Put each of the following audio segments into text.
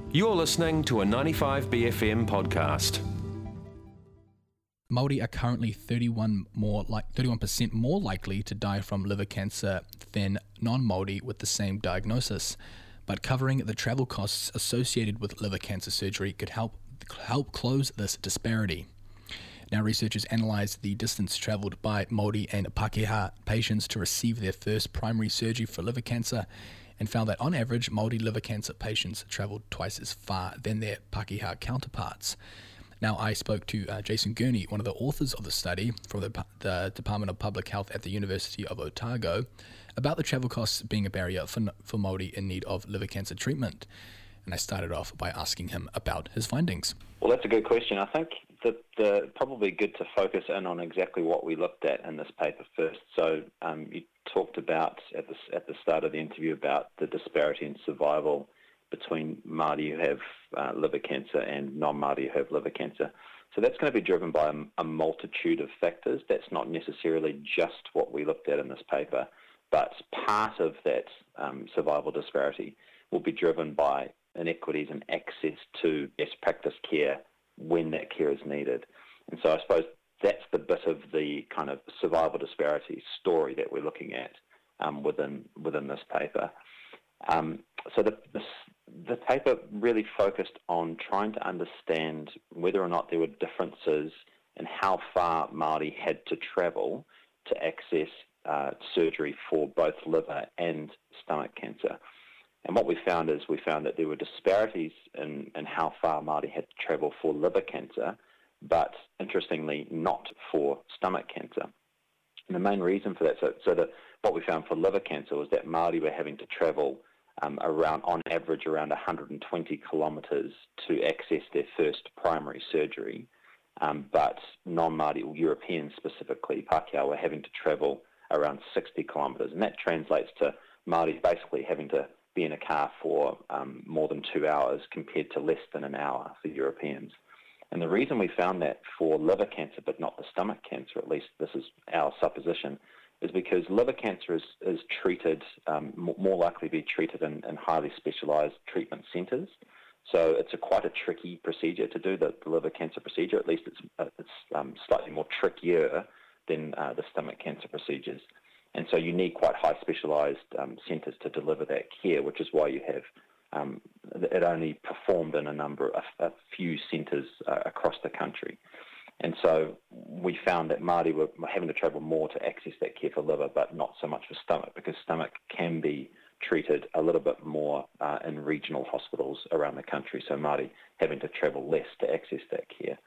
You're listening to a 95BFM podcast. Māori are currently 31% more likely to die from liver cancer than non-Māori with the same diagnosis. But covering the travel costs associated with liver cancer surgery could help close this disparity. Now, researchers analysed the distance travelled by Māori and Pākehā patients to receive their first primary surgery for liver cancer and found that on average, Māori liver cancer patients travelled twice as far than their Pākehā counterparts. Now, I spoke to Jason Gurney, one of the authors of the study from the Department of Public Health at the University of Otago, about the travel costs being a barrier for Māori in need of liver cancer treatment. And I started off by asking him about his findings. Well, that's a good question. I think that probably good to focus in on exactly what we looked at in this paper first. So you talked about at the start of the interview about the disparity in survival between Māori who have liver cancer and non-Māori who have liver cancer. So that's going to be driven by a multitude of factors. That's not necessarily just what we looked at in this paper, but part of that survival disparity will be driven by inequities in access to best practice care when that care is needed. And so I suppose that's the bit of the kind of survival disparity story that we're looking at within this paper. So the paper really focused on trying to understand whether or not there were differences in how far Māori had to travel to access surgery for both liver and stomach cancer. And what we found that there were disparities in how far Māori had to travel for liver cancer, but interestingly not for stomach cancer. And the main reason for that, what we found for liver cancer was that Māori were having to travel on average around 120 kilometres to access their first primary surgery, but non-Māori, or Europeans specifically, Pākehā, were having to travel around 60 kilometres, and that translates to Māori basically having to be in a car for more than 2 hours compared to less than an hour for Europeans. And the reason we found that for liver cancer but not the stomach cancer, at least this is our supposition, is because liver cancer is treated, more likely to be treated in highly specialised treatment centres. So it's quite a tricky procedure to do, the liver cancer procedure. At least it's slightly more trickier than the stomach cancer procedures. And so you need quite high specialised centres to deliver that care, which is why you have it only performed in a few centres across the country. And so we found that Māori were having to travel more to access that care for liver, but not so much for stomach, because stomach can be treated a little bit more in regional hospitals around the country. So Māori having to travel less to access that care.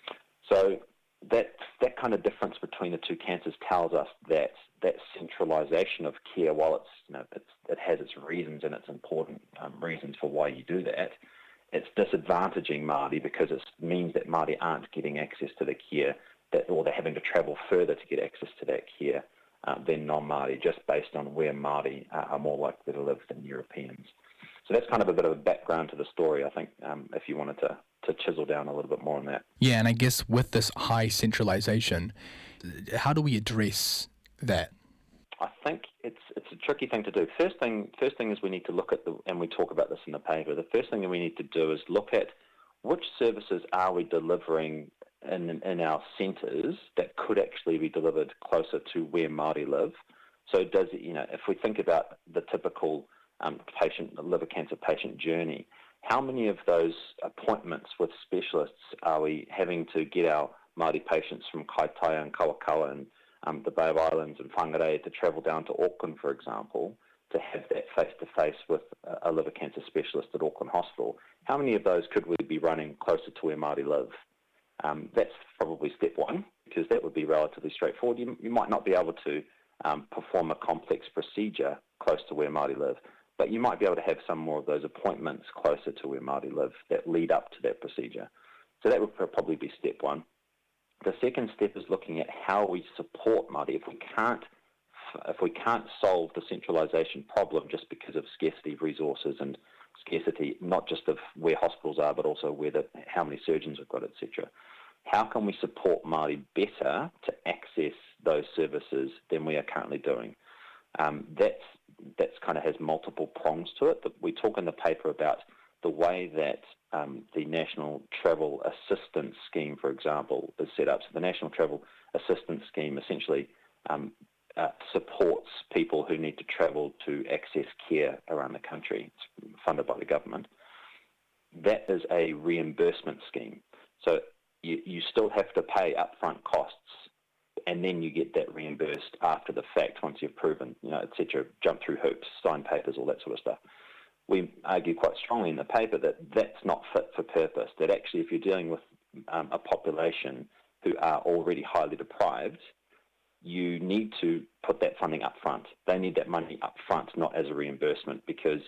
So that kind of difference between the two cancers tells us that centralisation of care, while it has its reasons and its important reasons for why you do that, it's disadvantaging Māori because it means that Māori aren't getting access to the care, or they're having to travel further to get access to that care than non-Māori, just based on where Māori are more likely to live than Europeans. So that's kind of a bit of a background to the story, I think, if you wanted to chisel down a little bit more on that. Yeah, and I guess with this high centralisation, how do we address that? I think it's a tricky thing to do. First thing is we need to look at and we talk about this in the paper. The first thing that we need to do is look at which services are we delivering in our centres that could actually be delivered closer to where Māori live. So if we think about the typical liver cancer patient journey, how many of those appointments with specialists are we having to get our Māori patients from Kaitaia and Kawakawa and the Bay of Islands and Whangarei to travel down to Auckland, for example, to have that face-to-face with a liver cancer specialist at Auckland Hospital? How many of those could we be running closer to where Māori live? That's probably step one, because that would be relatively straightforward. You might not be able to perform a complex procedure close to where Māori live, but you might be able to have some more of those appointments closer to where Māori live that lead up to that procedure. So that would probably be step one. The second step is looking at how we support Māori. If we can't solve the centralisation problem just because of scarcity of resources and scarcity, not just of where hospitals are, but also how many surgeons we've got, etc. How can we support Māori better to access those services than we are currently doing? That's kind of has multiple prongs to it. We talk in the paper about the way that the National Travel Assistance Scheme, for example, is set up. So the National Travel Assistance Scheme essentially supports people who need to travel to access care around the country. It's funded by the government. That is a reimbursement scheme. So you still have to pay upfront costs, and then you get that reimbursed after the fact once you've proven, et cetera, jump through hoops, sign papers, all that sort of stuff. We argue quite strongly in the paper that that's not fit for purpose, that actually if you're dealing with a population who are already highly deprived, you need to put that funding up front. They need that money up front, not as a reimbursement, because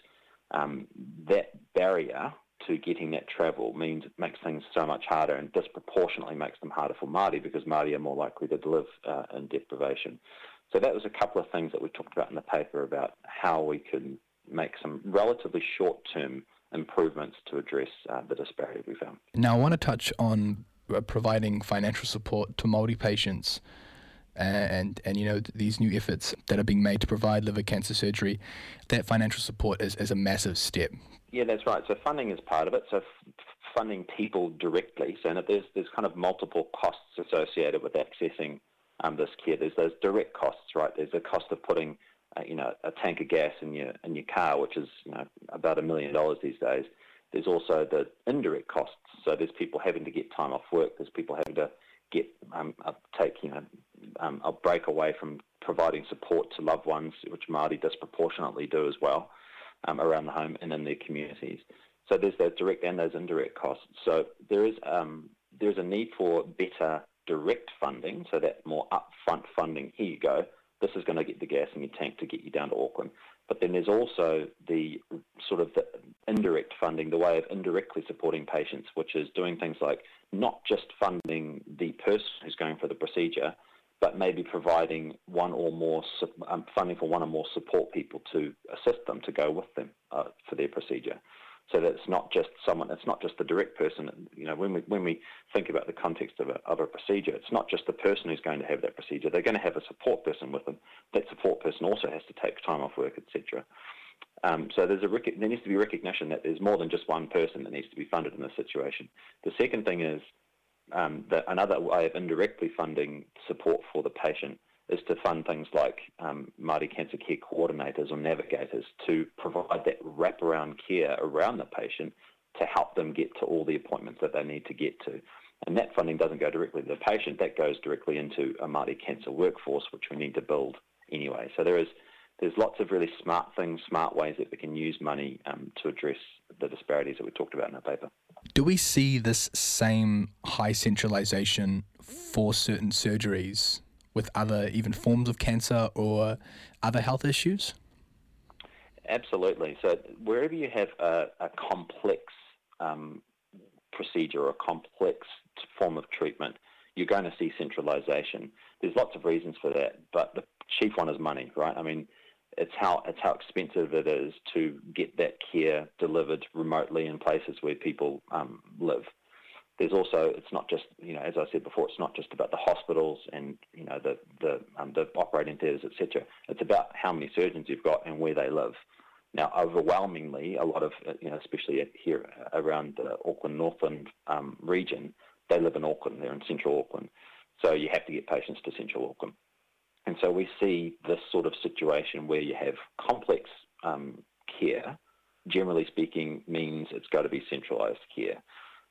that barrier to getting that travel makes things so much harder and disproportionately makes them harder for Māori, because Māori are more likely to live in deprivation. So that was a couple of things that we talked about in the paper about how we could make some relatively short-term improvements to address the disparity we found. Now, I want to touch on providing financial support to Māori patients and these new efforts that are being made to provide liver cancer surgery. That financial support is a massive step. Yeah, that's right. So funding is part of it. So funding people directly. So there's kind of multiple costs associated with accessing this care. There's those direct costs, right? There's the cost of putting a tank of gas in your car, which is about $1 million these days. There's also the indirect costs. So there's people having to get time off work. There's people having to get take a break away from providing support to loved ones, which Māori disproportionately do as well, around the home and in their communities. So there's those direct and those indirect costs. So there's a need for better direct funding, so that more upfront funding. Here you go. This is going to get the gas in your tank to get you down to Auckland. But then there's also the sort of the indirect funding, the way of indirectly supporting patients, which is doing things like not just funding the person who's going for the procedure, but maybe providing one or more funding for one or more support people to assist them to go with them for their procedure. So that it's not just the direct person. When we think about the context of a procedure, it's not just the person who's going to have that procedure. They're going to have a support person with them. That support person also has to take time off work, etc. So there needs to be recognition that there's more than just one person that needs to be funded in this situation. The second thing is that another way of indirectly funding support for the patient is to fund things like Māori Cancer Care coordinators or navigators to provide that wraparound care around the patient to help them get to all the appointments that they need to get to. And that funding doesn't go directly to the patient, that goes directly into a Māori cancer workforce, which we need to build anyway. So there's lots of really smart ways that we can use money to address the disparities that we talked about in our paper. Do we see this same high centralisation for certain surgeries with other even forms of cancer or other health issues? Absolutely. So wherever you have a complex procedure or a complex form of treatment, you're going to see centralisation. There's lots of reasons for that, but the chief one is money, right? I mean, it's how expensive it is to get that care delivered remotely in places where people live. There's also, it's not just, as I said before, it's not just about the hospitals and, the operating theatres, etc. It's about how many surgeons you've got and where they live. Now, overwhelmingly, a lot of, especially here around the Auckland-Northland region, they live in Auckland. They're in central Auckland. So you have to get patients to central Auckland. And so we see this sort of situation where you have complex care, generally speaking, means it's got to be centralised care.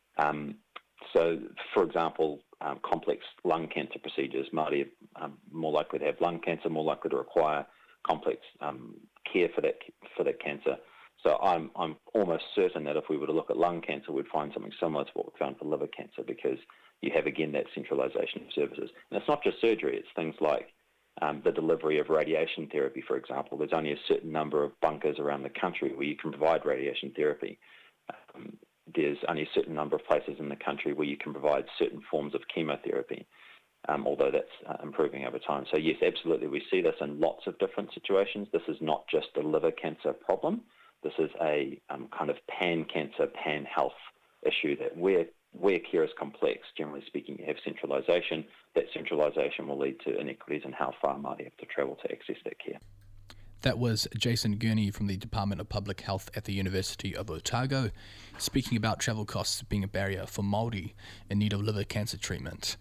So, for example, complex lung cancer procedures, Māori are more likely to have lung cancer, more likely to require complex care for that cancer. So I'm almost certain that if we were to look at lung cancer, we'd find something similar to what we found for liver cancer, because you have, again, that centralisation of services. And it's not just surgery, it's things like the delivery of radiation therapy, for example. There's only a certain number of bunkers around the country where you can provide radiation therapy. There's only a certain number of places in the country where you can provide certain forms of chemotherapy, although that's improving over time. So yes, absolutely, we see this in lots of different situations. This is not just a liver cancer problem. This is a kind of pan-cancer, pan-health issue that where care is complex, generally speaking, you have centralisation. That centralisation will lead to inequities in how far Māori have to travel to access that care. That was Jason Gurney from the Department of Public Health at the University of Otago, speaking about travel costs being a barrier for Māori in need of liver cancer treatment.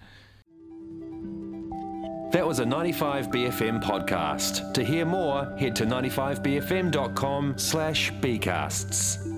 That was a 95BFM podcast. To hear more, head to 95bfm.com/bcasts.